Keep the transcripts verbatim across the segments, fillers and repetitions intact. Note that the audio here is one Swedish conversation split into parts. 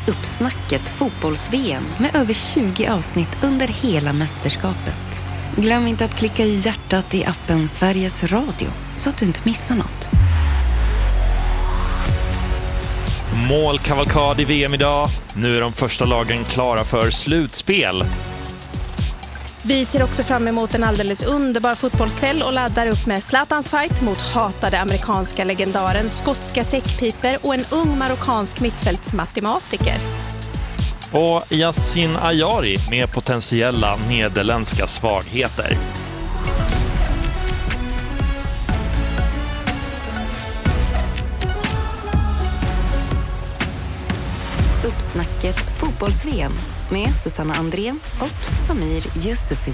Uppsnacket fotbolls-V M med över tjugo avsnitt under hela mästerskapet. Glöm inte att klicka i hjärtat i appen Sveriges Radio så att du inte missar något. Målkavalkad i V M idag. Nu är de första lagen klara för slutspel. Vi ser också fram emot en alldeles underbar fotbollskväll och laddar upp med Zlatans fight mot hatade amerikanska legendaren, skotska säckpiper och en ung marockansk mittfältsmatematiker. Och Yassin Ayari med potentiella nederländska svagheter. Uppsnacket fotbolls-V M med Susanna Andrén och Samir Yusufi.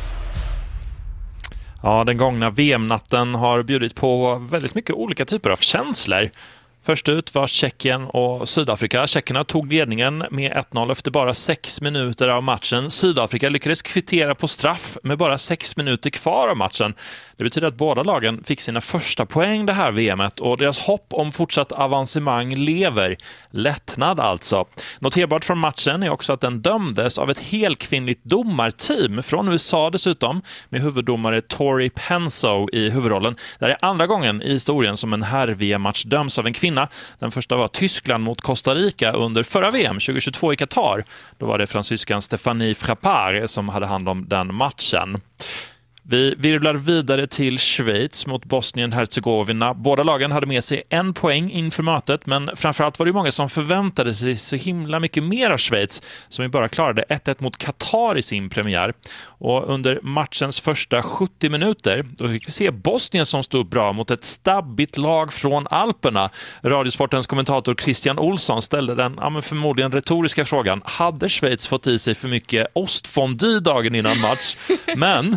Ja, den gångna V M-natten har bjudit på väldigt mycket olika typer av känslor. Först ut var Tjeckien och Sydafrika. Tjeckerna tog ledningen med ett noll efter bara sex minuter av matchen. Sydafrika lyckades kvittera på straff med bara sex minuter kvar av matchen. Det betyder att båda lagen fick sina första poäng det här V M:et och deras hopp om fortsatt avancemang lever. Lättnad alltså. Noterbart från matchen är också att den dömdes av ett helkvinnligt domarteam från U S A dessutom, med huvuddomare Tori Penso i huvudrollen. Det är andra gången i historien som en herr-V M-match döms av en kvinna. Den första var Tyskland mot Costa Rica under förra V M tjugohundratjugotvå i Qatar. Då var det fransyskan Stéphanie Frappart som hade hand om den matchen. Vi virvlar vidare till Schweiz mot Bosnien-Herzegovina. Båda lagen hade med sig en poäng inför mötet, men framförallt var det många som förväntade sig så himla mycket mer av Schweiz, som ju bara klarade ett ett mot Qatar i sin premiär. Och under matchens första sjuttio minuter då fick vi se Bosnien som stod bra mot ett stabbigt lag från Alperna. Radiosportens kommentator Christian Olsson ställde den ja, men förmodligen retoriska frågan: hade Schweiz fått i sig för mycket ostfondue dagen innan match? Men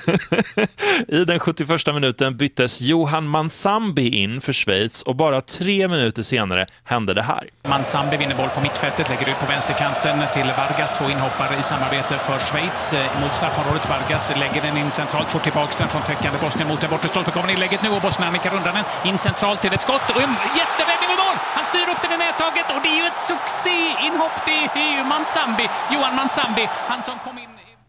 i den sjuttioförsta minuten byttes Johan Mansambi in för Schweiz och bara tre minuter senare hände det här. Mansambi vinner boll på mittfältet, lägger ut på vänsterkanten till Vargas, två inhoppare i samarbete för Schweiz mot straffområdet. Vargas lägger den in centralt, får tillbaka den från täckande Bosnien mot den bortre stolpen. Kommer inlägget nu och Bosnien nickar undan den in centralt till ett skott och en jätteräddning i mål. Han styr upp till det nättaget och det är ju ett succé-inhopp. Det är ju Mansambi, Johan Mansambi, han som kom in.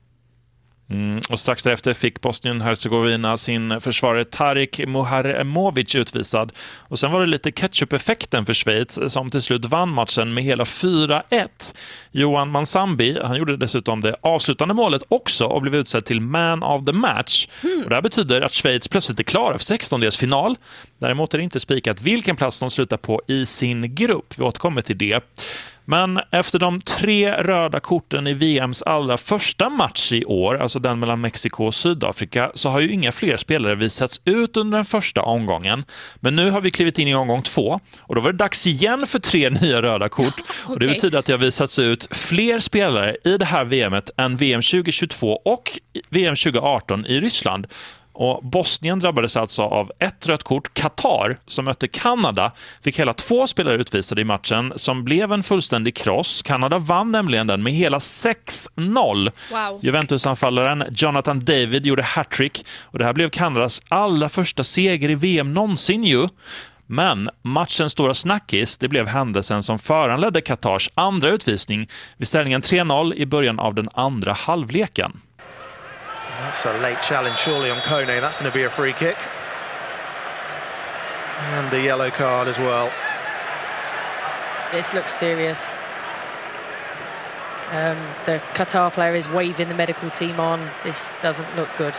Mm, och strax därefter fick Bosnien-Herzegovina sin försvarare Tarik Muharemovic utvisad. Och sen var det lite ketchup-effekten för Schweiz som till slut vann matchen med hela fyra ett. Johan Mansambi, han gjorde dessutom det avslutande målet också och blev utsedd till man of the match. Mm. Och det här betyder att Schweiz plötsligt är klara för sextondels final. Däremot är det inte spikat vilken plats de slutar på i sin grupp. Vi återkommer till det. Men efter de tre röda korten i V M:s allra första match i år, alltså den mellan Mexiko och Sydafrika, så har ju inga fler spelare visats ut under den första omgången. Men nu har vi klivit in i omgång två och då var det dags igen för tre nya röda kort. Okay. Och det betyder att det har visats ut fler spelare i det här V M:et än V M tjugohundratjugotvå och V M tjugoarton i Ryssland. Och Bosnien drabbades alltså av ett rött kort. Qatar, som mötte Kanada, fick hela två spelare utvisade i matchen som blev en fullständig kross. Kanada vann nämligen den med hela sex noll. Wow. Juventus-anfallaren Jonathan David gjorde hattrick och det här blev Kanadas allra första seger i V M någonsin ju. Men matchens stora snackis, det blev händelsen som föranledde Qatars andra utvisning vid ställningen tre noll i början av den andra halvleken. That's a late challenge surely on Kone. That's going to be a free kick. And a yellow card as well. This looks serious. Um, the Qatar player is waving the medical team on. This doesn't look good.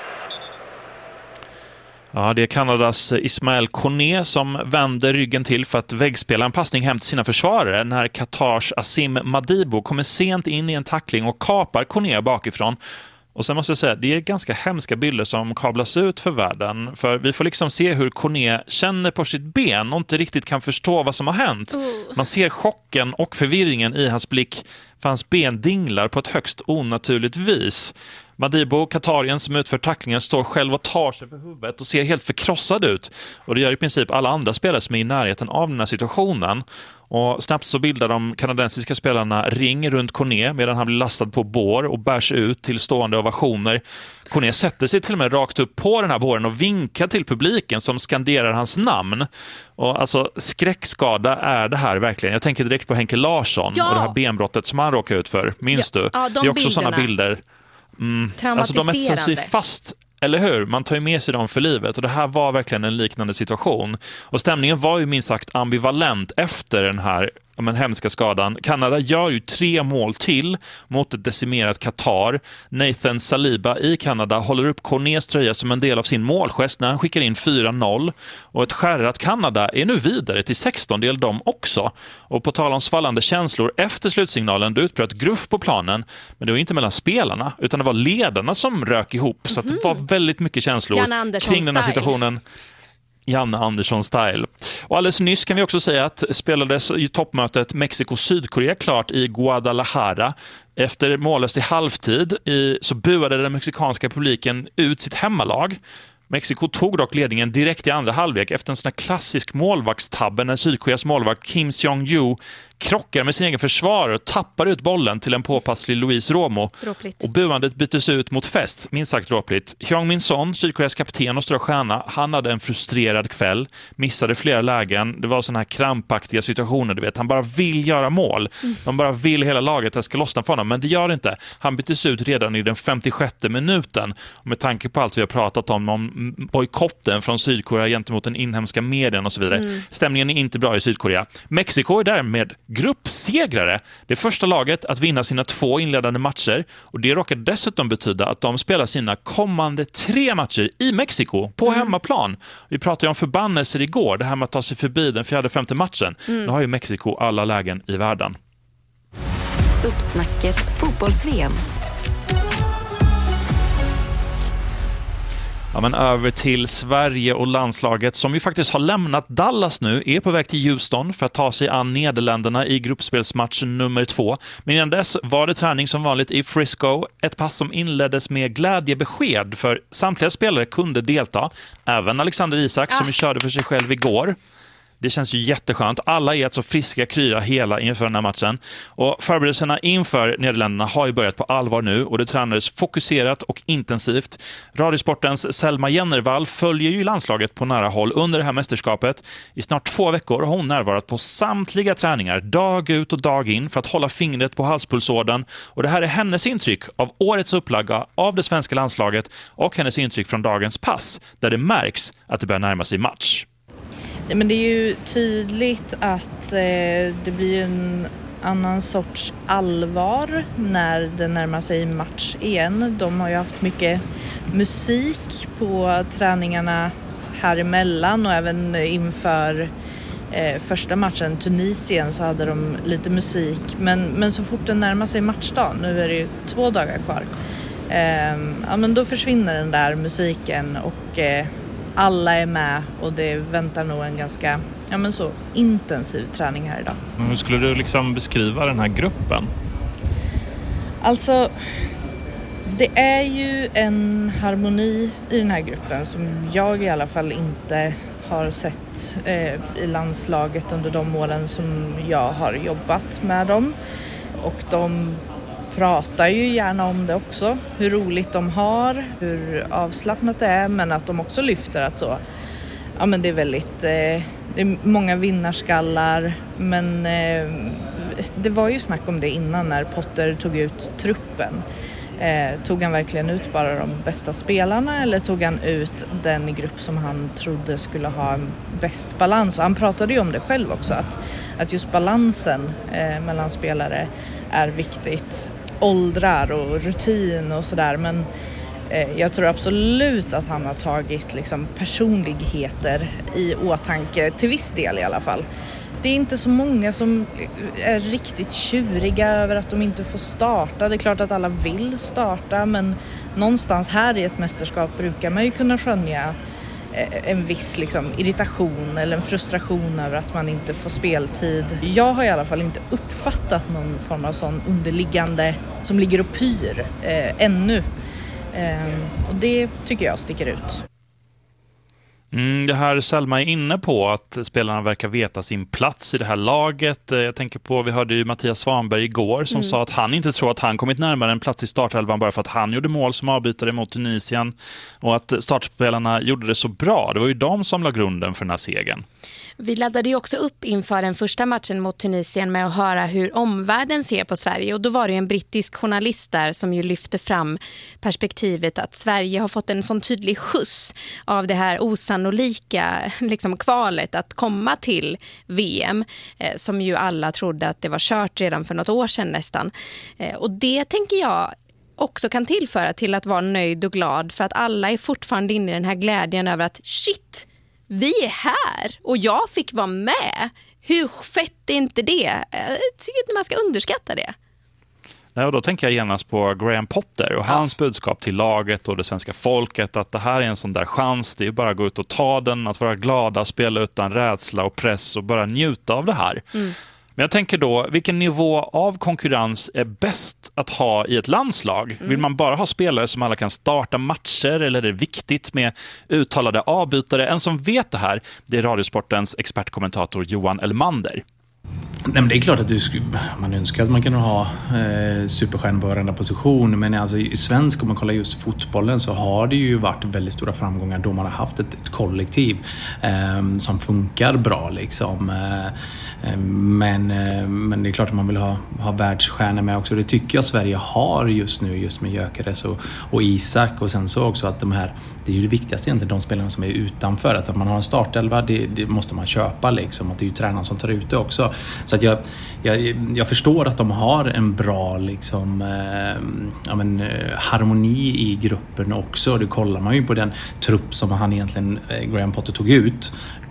Ja, det är Kanadas Ismael Kone som vänder ryggen till för att väggspela en passning hem till sina försvarare när Qatars Asim Madibo kommer sent in i en tackling och kapar Kone bakifrån. Och sen måste jag säga, det är ganska hemska bilder som kablas ut för världen. För vi får liksom se hur Kone känner på sitt ben och inte riktigt kan förstå vad som har hänt. Man ser chocken och förvirringen i hans blick, för hans ben dinglar på ett högst onaturligt vis. Madibo, katarien som utför tacklingen, står själv och tar sig för huvudet och ser helt förkrossad ut. Och det gör i princip alla andra spelare som är i närheten av den här situationen. Och snabbt så bildar de kanadensiska spelarna ring runt Kone medan han blir lastad på bår och bärs ut till stående ovationer. Kone sätter sig till och med rakt upp på den här båren och vinkar till publiken som skanderar hans namn. Och alltså skräckskada är det här verkligen. Jag tänker direkt på Henke Larsson ja! och det här benbrottet som han råkade ut för. Minns ja. du? Ja, de det är också bilderna. sådana bilder. Mm. Traumatiserande. Alltså de etsar sig fast. Eller hur? Man tar ju med sig dem för livet och det här var verkligen en liknande situation. Och stämningen var ju minst sagt ambivalent efter den här men, hemska skadan. Kanada gör ju tre mål till mot ett decimerat Qatar. Nathan Saliba i Kanada håller upp Cornés tröja som en del av sin målgest när han skickar in fyra noll. Och ett skärrat Kanada är nu vidare till sexton-del de också. Och på tal om svallande känslor efter slutsignalen, det utbröt gruff på planen. Men det var inte mellan spelarna utan det var ledarna som rök ihop. Mm-hmm. Så att det var väldigt mycket känslor kring den här situationen. Janne Andersson-style. Och alldeles nyss kan vi också säga att spelades i toppmötet Mexiko-Sydkorea klart i Guadalajara. Efter mållöst i halvtid i, så buade den mexikanska publiken ut sitt hemmalag. Mexiko tog dock ledningen direkt i andra halvlek efter en sån här klassisk målvaktstabbe när Sydkoreas målvakt Kim Seong-Ju krockar med sin egen försvarare och tappar ut bollen till en påpasslig Luis Romo. Dråpligt. Och buandet byttes ut mot fest, minst sagt dråpligt. Hyung Min Son, Sydkoreas kapten och stora stjärna, han hade en frustrerad kväll, missade flera lägen. Det var såna här krampaktiga situationer, du vet. Han bara vill göra mål. Mm. De bara vill hela laget att det ska lossna för honom, men det gör det inte. Han byttes ut redan i den femtiosjätte minuten. Och med tanke på allt vi har pratat om, om bojkotten från Sydkorea gentemot den inhemska medien och så vidare. Mm. Stämningen är inte bra i Sydkorea. Mexiko är därmed gruppsegrare. Det är första laget att vinna sina två inledande matcher och det råkar dessutom betyda att de spelar sina kommande tre matcher i Mexiko på mm. hemmaplan. Vi pratade ju om förbannelser igår, det här med att ta sig förbi den fjärde femte matchen. Mm. Nu har ju Mexiko alla lägen i världen. Uppsnacket fotbolls-V M. Ja, men över till Sverige och landslaget som ju faktiskt har lämnat Dallas nu, är på väg till Houston för att ta sig an Nederländerna i gruppspelsmatch nummer två. Men innan dess var det träning som vanligt i Frisco, ett pass som inleddes med glädjebesked för samtliga spelare kunde delta, även Alexander Isak som ah. körde för sig själv igår. Det känns ju jätteskönt. Alla är alltså friska, krya hela inför den här matchen. Och förberedelserna inför Nederländerna har ju börjat på allvar nu och det tränades fokuserat och intensivt. Radiosportens Selma Jennervall följer ju landslaget på nära håll under det här mästerskapet. I snart två veckor har hon närvarat på samtliga träningar, dag ut och dag in, för att hålla fingret på halspulsådern. Och det här är hennes intryck av årets upplaga av det svenska landslaget och hennes intryck från dagens pass, där det märks att det börjar närma sig match. Men det är ju tydligt att eh, det blir en annan sorts allvar när det närmar sig match igen. De har ju haft mycket musik på träningarna här emellan och även inför eh, första matchen, Tunisien, så hade de lite musik. Men, men så fort det närmar sig matchdag, nu är det ju två dagar kvar, eh, ja, men då försvinner den där musiken och eh, alla är med och det väntar nog en ganska ja, men så intensiv träning här idag. Hur skulle du liksom beskriva den här gruppen? Alltså, det är ju en harmoni i den här gruppen som jag i alla fall inte har sett eh, i landslaget under de åren som jag har jobbat med dem. Och de pratar ju gärna om det också, hur roligt de har, hur avslappnat det är, men att de också lyfter att så, ja men det är väldigt, eh, det är många vinnarskallar, men eh, det var ju snack om det innan när Potter tog ut truppen. Eh, tog han verkligen ut bara de bästa spelarna eller tog han ut den grupp som han trodde skulle ha en bäst balans? Och han pratade ju om det själv också, att, att just balansen eh, mellan spelare är viktigt. Åldrar och rutin och sådär, men eh, jag tror absolut att han har tagit liksom, personligheter i åtanke, till viss del i alla fall. Det är inte så många som är riktigt tjuriga över att de inte får starta. Det är klart att alla vill starta, men någonstans här i ett mästerskap brukar man ju kunna skönja en viss liksom, irritation eller en frustration över att man inte får speltid. Jag har i alla fall inte uppfattat någon form av sån underliggande som ligger och pyr eh, ännu. Och det tycker jag sticker ut. Mm, det här Selma är inne på, att spelarna verkar veta sin plats i det här laget. Jag tänker på, vi hörde ju Mattias Svanberg igår som mm. sa att han inte tror att han kommit närmare en plats i startelvan bara för att han gjorde mål som avbytare mot Tunisien, och att startspelarna gjorde det så bra. Det var ju de som la grunden för den här segern. Vi laddade ju också upp inför den första matchen mot Tunisien med att höra hur omvärlden ser på Sverige, och då var det ju en brittisk journalist där som ju lyfte fram perspektivet att Sverige har fått en sån tydlig skjuts av det här osannolika liksom kvalet att komma till V M, eh, som ju alla trodde att det var kört redan för något år sedan nästan. Eh, och det tänker jag också kan tillföra till att vara nöjd och glad, för att alla är fortfarande inne i den här glädjen över att shit, vi är här och jag fick vara med. Hur fett är inte det? Jag tycker inte man ska underskatta det. Nej, och då tänker jag genast på Graham Potter och ja. hans budskap till laget och det svenska folket, att det här är en sån där chans. Det är bara att gå ut och ta den, att vara glada, spela utan rädsla och press och bara njuta av det här. Mm. Men jag tänker då, vilken nivå av konkurrens är bäst att ha i ett landslag? Mm. Vill man bara ha spelare som alla kan starta matcher, eller är det viktigt med uttalade avbytare? En som vet det här, det är Radiosportens expertkommentator Johan Elmander. Nej, men det är klart att du sk- man önskar att man kan ha eh, superstjärnor på varenda position, men alltså, i svensk, om man kollar just fotbollen, så har det ju varit väldigt stora framgångar då man har haft ett, ett kollektiv eh, som funkar bra liksom. Eh, Men, men det är klart att man vill ha, ha världsstjärnor med också. Det tycker jag Sverige har just nu, just med Gyökeres och, och Isak. Och sen så också att de här, det är ju det viktigaste egentligen, de spelarna som är utanför. Att, att man har en startelva, det, det måste man köpa liksom. Att det är ju tränaren som tar ut det också. Så att jag, jag, jag förstår att de har en bra liksom, eh, ja, men, harmoni i gruppen också. Det kollar man ju på den trupp som han egentligen, Graham Potter, tog ut.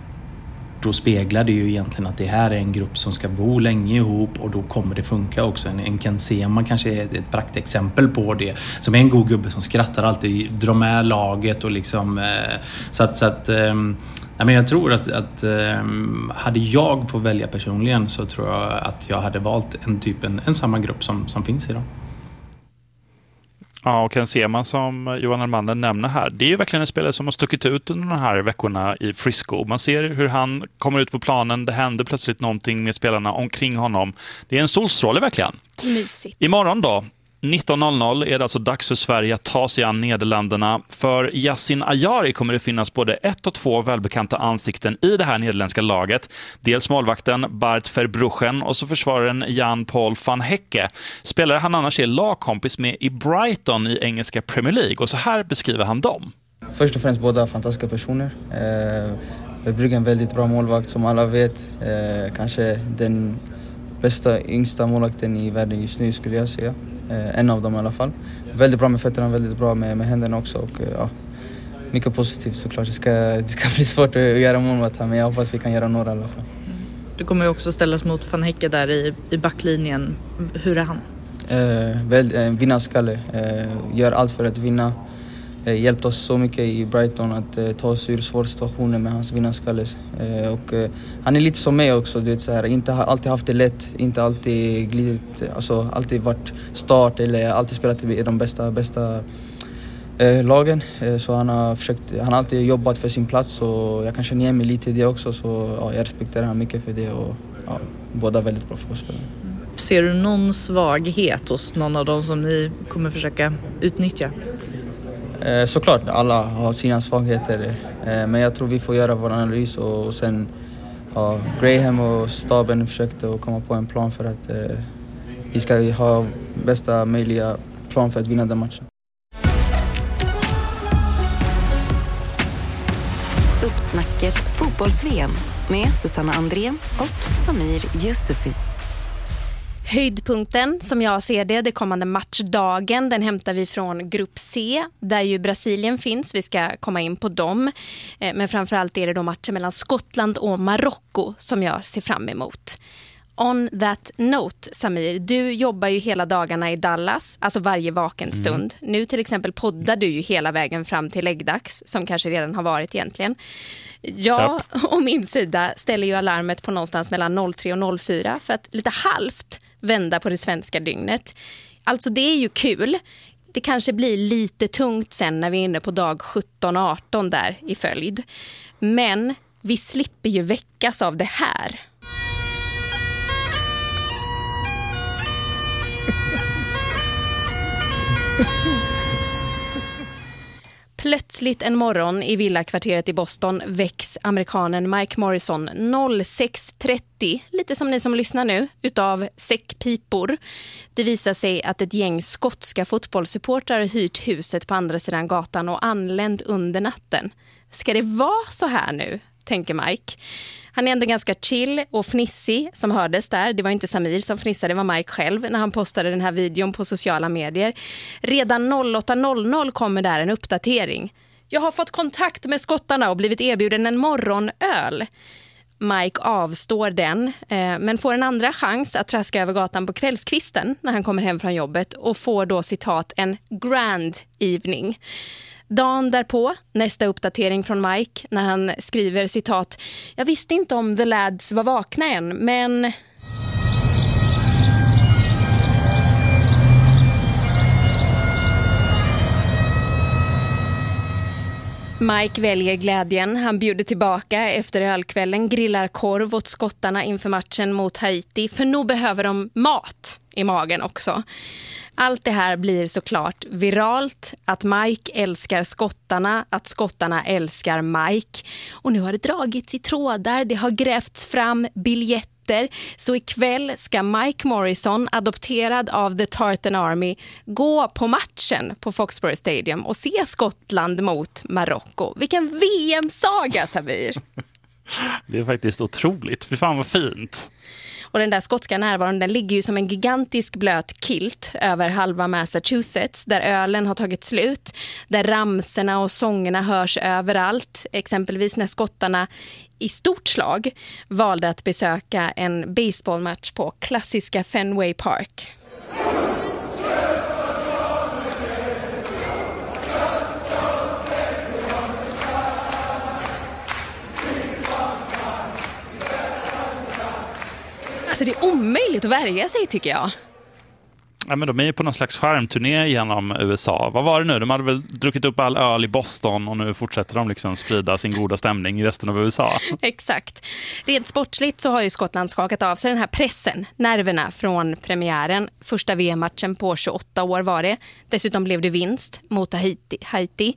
Då speglar det ju egentligen att det här är en grupp som ska bo länge ihop, och då kommer det funka också. En, en Ken Sema kanske är ett praktexempel på det, som är en god gubbe som skrattar alltid, drar med laget och liksom eh, så att, så att eh, ja, men jag tror att, att eh, hade jag fått välja personligen, så tror jag att jag hade valt en typ en, en samma grupp som, som finns idag. Ja, och Ken Sema som Johan Elmander nämner här, det är ju verkligen en spelare som har stuckit ut under de här veckorna i Frisco. Man ser hur han kommer ut på planen, det händer plötsligt någonting med spelarna omkring honom. Det är en solstråle verkligen. Mysigt. Imorgon då, nitton noll noll, är det alltså dags för Sverige att ta sig an Nederländerna. För Yassin Ayari kommer det finnas både ett och två välbekanta ansikten i det här nederländska laget. Dels målvakten Bart Verbruggen och så försvararen Jan-Paul van Hecke. Spelare han annars är lagkompis med i Brighton i engelska Premier League. Och så här beskriver han dem. Först och främst båda fantastiska personer. Eh, Verbruggen är en väldigt bra målvakt som alla vet. Eh, kanske den bästa yngsta målvakten i världen just nu, skulle jag säga. Eh, en av dem i alla fall. Väldigt bra med fötterna, väldigt bra med, med händerna också. Och, ja, mycket positivt såklart. Det ska, det ska bli svårt att göra mål mot här, men jag hoppas vi kan göra några i alla fall. Mm. Du kommer ju också ställas mot Van Hecke där i, i backlinjen. Hur är han? Eh, väl, eh, vinnarskalle. Eh, gör allt för att vinna. Eh, hjälpt oss så mycket i Brighton att eh, ta oss ur svåra situationer med hans vinnarskalle. Eh, och, eh, han är lite som mig också, du vet, så här, inte har alltid haft det lätt, inte alltid glidit, alltså alltid varit start eller alltid spelat i de bästa, bästa eh, lagen. Eh, så han har försökt, han har alltid jobbat för sin plats, och jag kan känna igen mig lite i det också, så ja, jag respekterar han mycket för det, och ja, båda väldigt bra fotbollsspelare. Ser du någon svaghet hos någon av dem som ni kommer försöka utnyttja? Eh, såklart, alla har sina svagheter, eh, men jag tror vi får göra vår analys, och, och sen har Graham och staben försökt att komma på en plan för att eh, vi ska ha bästa möjliga plan för att vinna den matchen. Uppsnacket fotbolls-V M med Susanna Andrén och Samir Yusufi. Höjdpunkten som jag ser det, det kommande matchdagen, den hämtar vi från grupp C där ju Brasilien finns. Vi ska komma in på dem. Men framförallt är det då matcher mellan Skottland och Marocko som jag ser fram emot. On that note, Samir, du jobbar ju hela dagarna i Dallas, alltså varje vaken stund. Mm. Nu till exempel poddar du ju hela vägen fram till läggdags, som kanske redan har varit egentligen. Jag och min sida ställer ju alarmet på någonstans mellan noll tre och noll fyra för att lite halvt vända på det svenska dygnet. Alltså det är ju kul. Det kanske blir lite tungt sen när vi är inne på dag sjutton arton där i följd. Men vi slipper ju väckas av det här. Plötsligt en morgon i villakvarteret i Boston väcks amerikanen Mike Morrison sex trettio, lite som ni som lyssnar nu, utav säckpipor. Det visar sig att ett gäng skotska fotbollssupportrar har hyrt huset på andra sidan gatan och anlänt under natten. Ska det vara så här nu, tänker Mike. Han är ändå ganska chill och fnissig som hördes där. Det var inte Samir som fnissade, det var Mike själv när han postade den här videon på sociala medier. Redan åtta noll noll kommer där en uppdatering. Jag har fått kontakt med skottarna och blivit erbjuden en morgonöl. Mike avstår den, eh, men får en andra chans att traska över gatan på kvällskvisten när han kommer hem från jobbet och får då citat en grand evening. Dagen därpå, nästa uppdatering från Mike när han skriver citat: jag visste inte om the lads var vakna än, men... Mike väljer glädjen. Han bjuder tillbaka efter ölkvällen, grillar korv åt skottarna inför matchen mot Haiti, för nog behöver de mat i magen också. Allt det här blir såklart viralt, att Mike älskar skottarna, att skottarna älskar Mike. Och nu har det dragits i trådar, det har grävts fram biljetter. Så ikväll ska Mike Morrison, adopterad av The Tartan Army, gå på matchen på Foxborough Stadium och se Skottland mot Marocko. Vilken V M-saga, Samir! Det är faktiskt otroligt. Fy fan vad fint. Och den där skotska närvaron, den ligger ju som en gigantisk blöt kilt över halva Massachusetts, där ölen har tagit slut, där ramserna och sångerna hörs överallt. Exempelvis när skottarna i stort slag valde att besöka en baseballmatch på klassiska Fenway Park. Alltså det är omöjligt att värja sig, tycker jag. Ja, men de är ju på någon slags skärmturné genom U S A. Vad var det nu? De hade väl druckit upp all öl i Boston och nu fortsätter de liksom sprida sin goda stämning i resten av U S A. Exakt. Rent sportsligt så har ju Skottland skakat av sig den här pressen, nerverna från premiären. Första V M-matchen på tjugoåtta år var det. Dessutom blev det vinst mot Haiti. Haiti.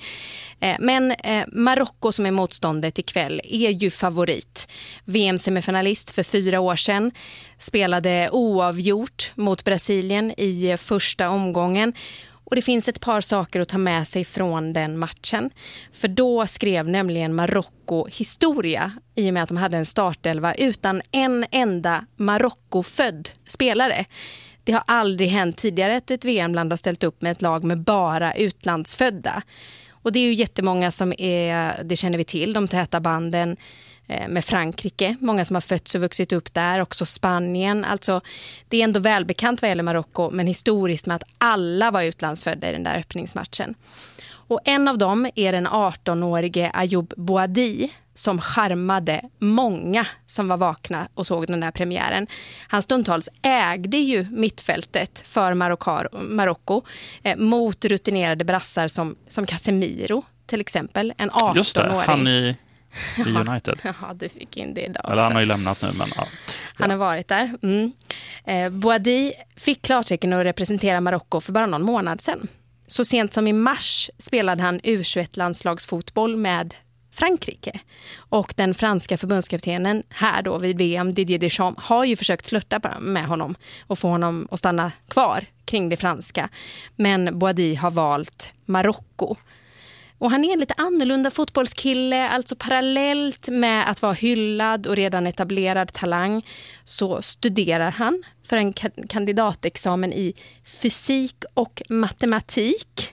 Men Marocko, som är motståndet ikväll, är ju favorit. V M-semifinalist för fyra år sedan, spelade oavgjort mot Brasilien i första omgången. Och det finns ett par saker att ta med sig från den matchen. För då skrev nämligen Marocko historia i och med att de hade en startelva utan en enda Marocko-född spelare. Det har aldrig hänt tidigare att ett V M-land har ställt upp med ett lag med bara utlandsfödda. Och det är ju jättemånga som är, det känner vi till, de täta banden med Frankrike. Många som har fötts och vuxit upp där, också Spanien. Alltså, det är ändå välbekant vad gäller Marocko, men historiskt med att alla var utlandsfödda i den där öppningsmatchen. Och en av dem är den arton-årige Ayoub Boadi, som charmade många som var vakna och såg den där premiären. Han stundtals ägde ju mittfältet för Marocko eh, mot rutinerade brassar som, som Casemiro till exempel. En arton-åring. Just det, han i, i United. Ja, du fick in det idag. Eller han har ju lämnat nu, men ja. Han har varit där. Mm. Eh, Boadi fick klartecken att representera Marocko för bara någon månad sedan. Så sent som i mars spelade han U tjugoett-landslagsfotboll med Frankrike. Och den franska förbundskaptenen här då vid V M, Didier Deschamps, har ju försökt flirta med honom och få honom att stanna kvar kring det franska. Men Boadi har valt Marocko. Och han är en lite annorlunda fotbollskille, alltså parallellt med att vara hyllad och redan etablerad talang så studerar han för en kandidatexamen i fysik och matematik.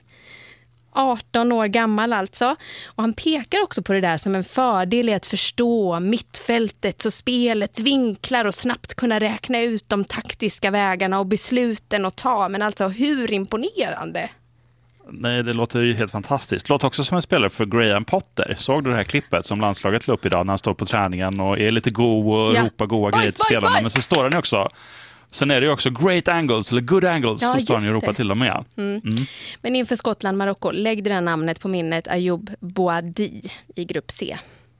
arton år gammal alltså. Och han pekar också på det där som en fördel i att förstå mittfältets och spelets vinklar och snabbt kunna räkna ut de taktiska vägarna och besluten att ta. Men alltså hur imponerande? Nej, det låter ju helt fantastiskt. Det låter också som en spelare för Graham Potter. Såg du det här klippet som landslaget la upp idag när han står på träningen och är lite god och ja. ropar goa grejer till spelarna. Men så står han ju också Sen är det ju också great angles eller good angles ja, så står han ju och ropar det. till dem med. Mm. Mm. Men inför Skottland-Marocko, lägg det där namnet på minnet Ayoub Boadi i grupp C.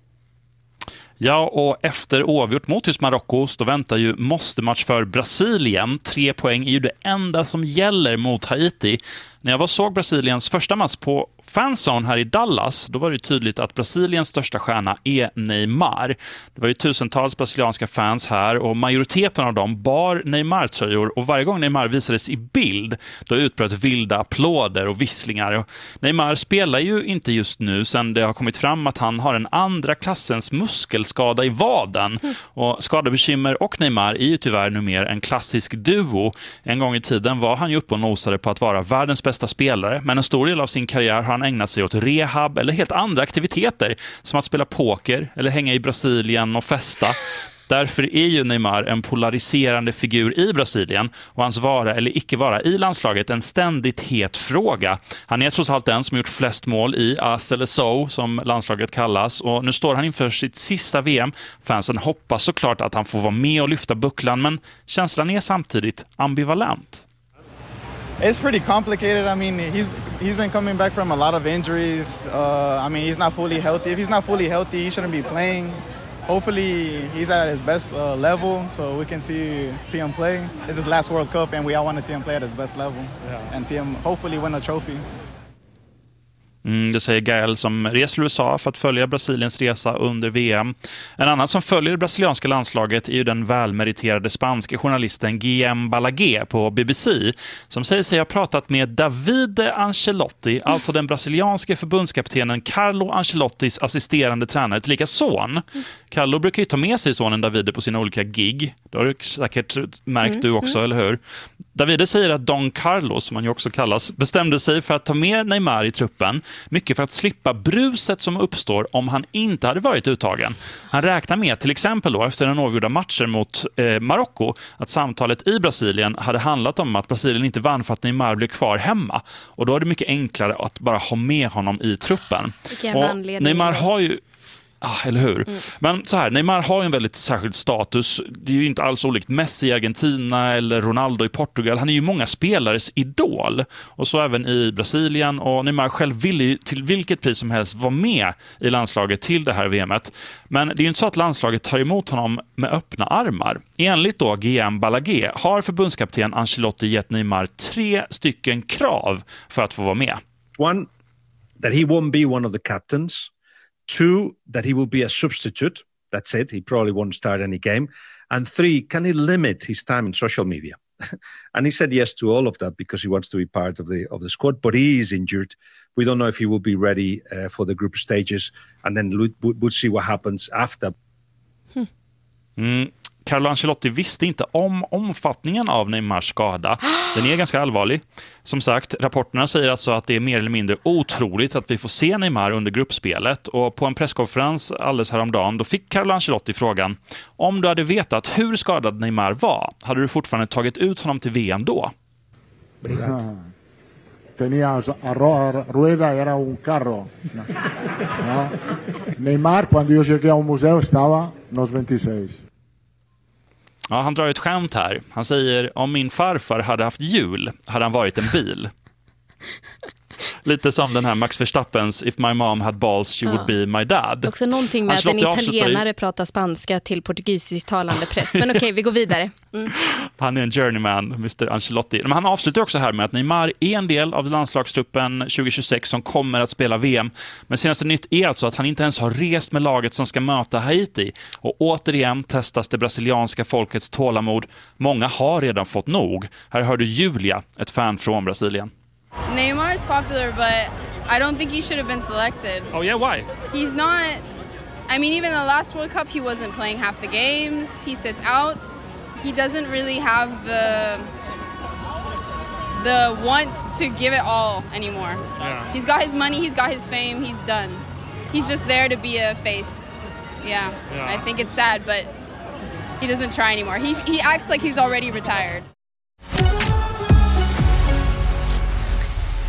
Ja, och efter oavgjort mot just Marocko så väntar ju måste-match för Brasilien. Tre poäng är ju det enda som gäller mot Haiti. När jag var såg Brasiliens första match på fanzone här i Dallas, då var det tydligt att Brasiliens största stjärna är Neymar. Det var ju tusentals brasilianska fans här och majoriteten av dem bar Neymar-tröjor och varje gång Neymar visades i bild, då utbröt vilda applåder och visslingar. Och Neymar spelar ju inte just nu sen det har kommit fram att han har en andra klassens muskelskada i vaden. Och skadebekymmer och Neymar är ju tyvärr numera en klassisk duo. En gång i tiden var han ju uppe och nosade på att vara världens bästa spelare, men en stor del av sin karriär har han ägnat sig åt rehab eller helt andra aktiviteter som att spela poker eller hänga i Brasilien och festa. Därför är ju Neymar en polariserande figur i Brasilien och hans vara eller icke vara i landslaget en ständigt het fråga. Han är trots allt den som gjort flest mål i A S eller S O som landslaget kallas och nu står han inför sitt sista V M. Fansen hoppas såklart att han får vara med och lyfta bucklan, men känslan är samtidigt ambivalent. It's pretty complicated. I mean, he's he's been coming back from a lot of injuries. Uh, I mean, he's not fully healthy. If he's not fully healthy, he shouldn't be playing. Hopefully, he's at his best uh, level, so we can see see him play. It's his last World Cup, and we all want to see him play at his best level yeah. and see him hopefully win a trophy. Mm, det säger Gael som reser till U S A för att följa Brasiliens resa under V M. En annan som följer det brasilianska landslaget är ju den välmeriterade spanska journalisten Guillem Balaguer på B B C som säger sig ha pratat med Davide Ancelotti, alltså den brasilianske förbundskaptenen Carlo Ancelottis assisterande tränare till lika son. Carlo brukar ju ta med sig sonen Davide på sina olika gig. Det har du säkert märkt mm, du också, mm. eller hur? Davide säger att Don Carlos, som han ju också kallas, bestämde sig för att ta med Neymar i truppen. Mycket för att slippa bruset som uppstår om han inte hade varit uttagen. Han räknar med till exempel då efter den avgjorda matchen mot eh, Marocko att samtalet i Brasilien hade handlat om att Brasilien inte vann för att Neymar blev kvar hemma. Och då är det mycket enklare att bara ha med honom i truppen. Och Neymar har ju Ah, eller hur? Mm. Men så här, Neymar har ju en väldigt särskild status. Det är ju inte alls olikt Messi i Argentina eller Ronaldo i Portugal. Han är ju många spelares idol. Och så även i Brasilien. Och Neymar själv vill ju till vilket pris som helst vara med i landslaget till det här V M:et. Men det är ju inte så att landslaget tar emot honom med öppna armar. Enligt då Guillem Balaguer har förbundskapten Ancelotti gett Neymar tre stycken krav för att få vara med. One, that he won't be one of the captains. Two, that he will be a substitute. That's it. He probably won't start any game. And three, can he limit his time in social media? And he said yes to all of that because he wants to be part of the of the squad. But he is injured. We don't know if he will be ready uh, for the group stages. And then we'll, we'll see what happens after. Hmm. Mm. Carlo Ancelotti visste inte om omfattningen av Neymars skada. Den är ganska allvarlig. Som sagt, rapporterna säger alltså att det är mer eller mindre otroligt att vi får se Neymar under gruppspelet. Och på en presskonferens alldeles häromdagen, då fick Carlo Ancelotti frågan: om du hade vetat hur skadad Neymar var, hade du fortfarande tagit ut honom till V M då? Tenía a rueda, era un carro. No. Neymar, cuando yo llegué a un museo, estaba nos veintiséis. Ja, han drar ett skämt här. Han säger, om min farfar hade haft hjul hade han varit en bil. Lite som den här Max Verstappens If my mom had balls she ja. would be my dad. Också någonting med att en italienare pratar spanska till portugisiskt talande press. Men okej, okay, vi går vidare. Mm. Han är en journeyman, mister Ancelotti. Men han avslutar också här med att Neymar är en del av landslagstruppen tjugohundratjugosex som kommer att spela V M. Men senaste nytt är alltså att han inte ens har rest med laget som ska möta Haiti. Och återigen testas det brasilianska folkets tålamod. Många har redan fått nog. Här hör du Julia, ett fan från Brasilien. Neymar is popular, but I don't think he should have been selected. Oh yeah, why? He's not. I mean, even the last World Cup, he wasn't playing half the games. He sits out. He doesn't really have the the want to give it all anymore. Yeah. He's got his money. He's got his fame. He's done. He's just there to be a face. Yeah. yeah. I think it's sad, but he doesn't try anymore. He he acts like he's already retired.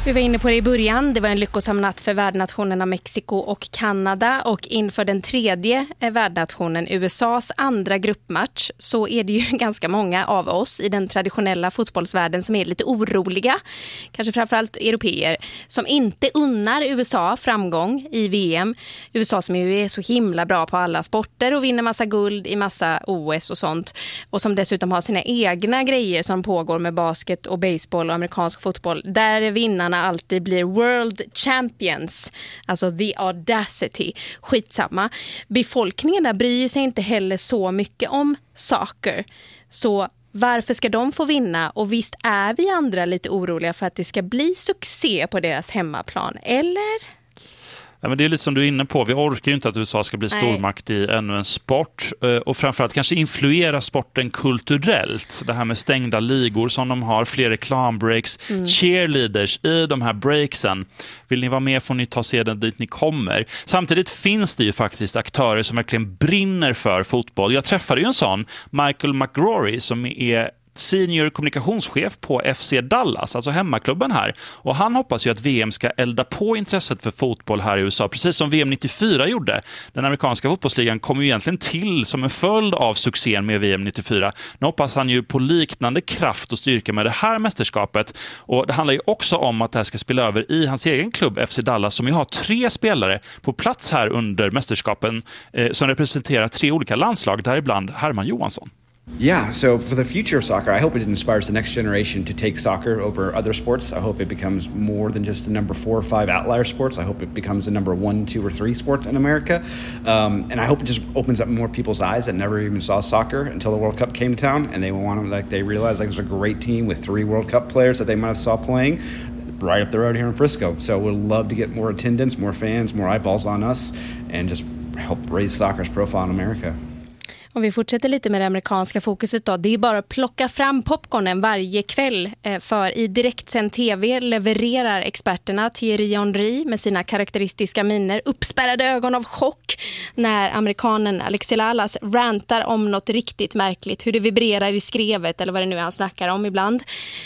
Vi var inne på det i början. Det var en lyckosam natt för värdnationerna Mexiko och Kanada. Och inför den tredje värdnationen U S A:s andra gruppmatch så är det ju ganska många av oss i den traditionella fotbollsvärlden som är lite oroliga. Kanske framförallt europeer som inte unnar U S A framgång i V M. U S A som ju är så himla bra på alla sporter och vinner massa guld i massa O S och sånt. Och som dessutom har sina egna grejer som pågår med basket och baseball och amerikansk fotboll. Där vinnarna alltid blir world champions. Alltså the audacity. Skitsamma. Befolkningen där bryr sig inte heller så mycket om soccer. Så varför ska de få vinna? Och visst är vi andra lite oroliga för att det ska bli succé på deras hemmaplan. Eller? Ja, men det är lite som du är inne på. Vi orkar ju inte att U S A ska bli Nej. stormakt i ännu en sport. Och framförallt kanske influera sporten kulturellt. Det här med stängda ligor som de har, fler reklambreaks, mm. cheerleaders i de här breaksen. Vill ni vara med får ni ta sedan dit ni kommer. Samtidigt finns det ju faktiskt aktörer som verkligen brinner för fotboll. Jag träffade ju en sån, Michael McGrory, som är senior kommunikationschef på F C Dallas, alltså hemmaklubben här. Och han hoppas ju att V M ska elda på intresset för fotboll här i U S A, precis som V M nittiofyra gjorde. Den amerikanska fotbollsligan kom ju egentligen till som en följd av succén med V M nittiofyra. Nu hoppas han ju på liknande kraft och styrka med det här mästerskapet. Och det handlar ju också om att det här ska spela över i hans egen klubb F C Dallas, som ju har tre spelare på plats här under mästerskapen eh, som representerar tre olika landslag, däribland Herman Johansson. Yeah, so for the future of soccer, I hope it inspires the next generation to take soccer over other sports. I hope it becomes more than just the number four or five outlier sports. I hope it becomes the number one, two, or three sport in America. Um, and I hope it just opens up more people's eyes that never even saw soccer until the World Cup came to town, and they want to, like, they realize like there's a great team with three World Cup players that they might have saw playing right up the road here in Frisco. So we'd love to get more attendance, more fans, more eyeballs on us, and just help raise soccer's profile in America. Om vi fortsätter lite med det amerikanska fokuset då. Det är bara att plocka fram popcornen varje kväll. För i direktsänd tv levererar experterna Thierry Henry med sina karaktäristiska miner, uppspärrade ögon av chock när amerikanen Alexi Lalas rantar om något riktigt märkligt. Hur det vibrerar i skrevet eller vad det nu är han snackar om ibland.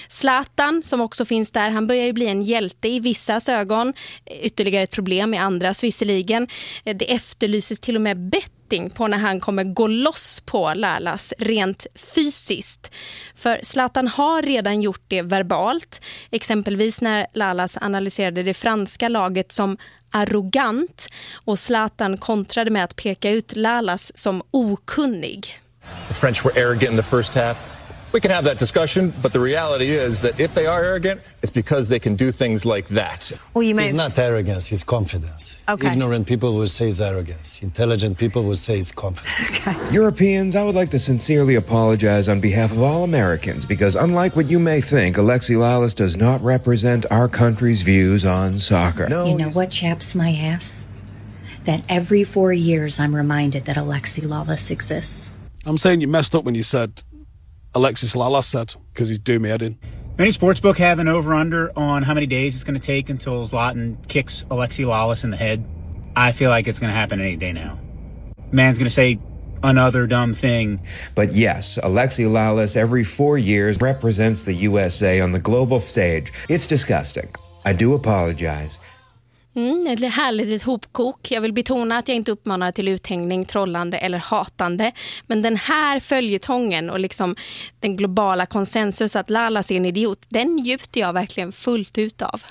Zlatan som också finns där, han börjar ju bli en hjälte i vissas ögon. Ytterligare ett problem i andras visserligen. Det efterlyses till och med bättre på när han kommer gå loss på Lalas rent fysiskt. För Zlatan har redan gjort det verbalt. Exempelvis när Lalas analyserade det franska laget som arrogant och Zlatan kontrade med att peka ut Lalas som okunnig. The French were arrogant in the first half. We can have that discussion, but the reality is that if they are arrogant, it's because they can do things like that. Well, you it's not arrogance, it's confidence. Okay. Ignorant people would say it's arrogance. Intelligent people would say it's confidence. Okay. Europeans, I would like to sincerely apologize on behalf of all Americans, because unlike what you may think, Alexi Lalas does not represent our country's views on soccer. No, you know what chaps my ass? That every four years I'm reminded that Alexi Lalas exists. I'm saying you messed up when you said Alexis Lalas said, because he's doing me head in. Many sportsbook have an over-under on how many days it's going to take until Zlatan kicks Alexi Lalas in the head. I feel like it's going to happen any day now. Man's going to say another dumb thing. But yes, Alexi Lalas every four years represents the U S A on the global stage. It's disgusting. I do apologize. Mm, ett härligt ett hopkok. Jag vill betona att jag inte uppmanar till uthängning, trollande eller hatande. Men den här följetongen och liksom den globala konsensus att Lalas är en idiot, den njuter jag verkligen fullt ut av.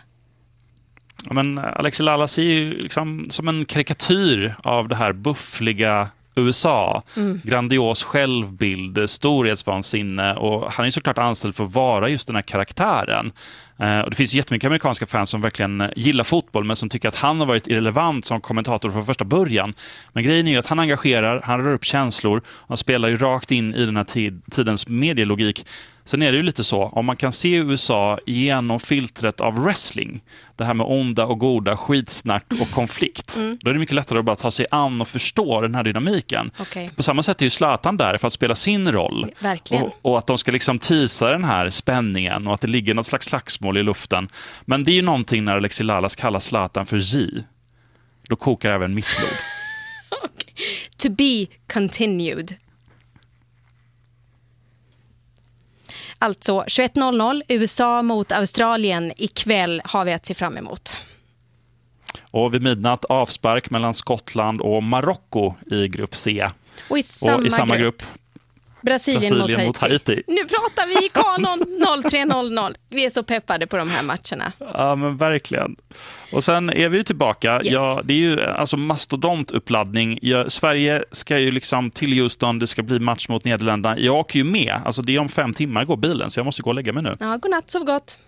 Ja, men Alexi Lalas är ju liksom som en karikatyr av det här buffliga U S A. Mm. Grandios självbild, storhetsvansinne, och han är såklart anställd för att vara just den här karaktären. Uh, och det finns jättemycket amerikanska fans som verkligen gillar fotboll men som tycker att han har varit irrelevant som kommentator från första början. Men grejen är ju att han engagerar, han rör upp känslor, han spelar ju rakt in i den här tid, tidens medielogik. Sen är det ju lite så, om man kan se U S A genom filtret av wrestling, det här med onda och goda, skitsnack och konflikt, mm. då är det mycket lättare att bara ta sig an och förstå den här dynamiken. Okay. På samma sätt är ju Zlatan där för att spela sin roll. Verkligen. Och, och att de ska liksom teasa den här spänningen och att det ligger något slags slagsmål i luften. Men det är ju någonting när Alexi Lalas kallar Zlatan för G. Då kokar även mitt blod. Okay. To be continued. Alltså tjugoett noll noll, U S A mot Australien ikväll har vi att se fram emot. Och vid midnatt avspark mellan Skottland och Marocko i grupp C. Och i samma, och i samma grupp, grupp Brasilien, Brasilien mot, Haiti. mot Haiti. Nu pratar vi i kanon noll tre noll noll. Vi är så peppade på de här matcherna. Ja, men verkligen. Och sen är vi ju tillbaka. Yes. Ja, det är ju alltså mastodontuppladdning. Ja, Sverige ska ju liksom till Houston. Det ska bli match mot Nederländerna. Jag åker ju med. Alltså det är om fem timmar går bilen, så jag måste gå och lägga mig nu. Ja, godnatt, sov gott.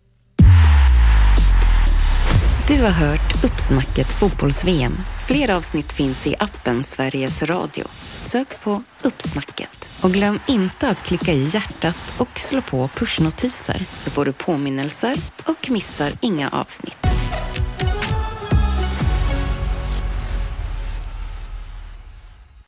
Du har hört Uppsnacket fotbolls-V M. Fler avsnitt finns i appen Sveriges Radio. Sök på Uppsnacket. Och glöm inte att klicka i hjärtat och slå på pushnotiser så får du påminnelser och missar inga avsnitt.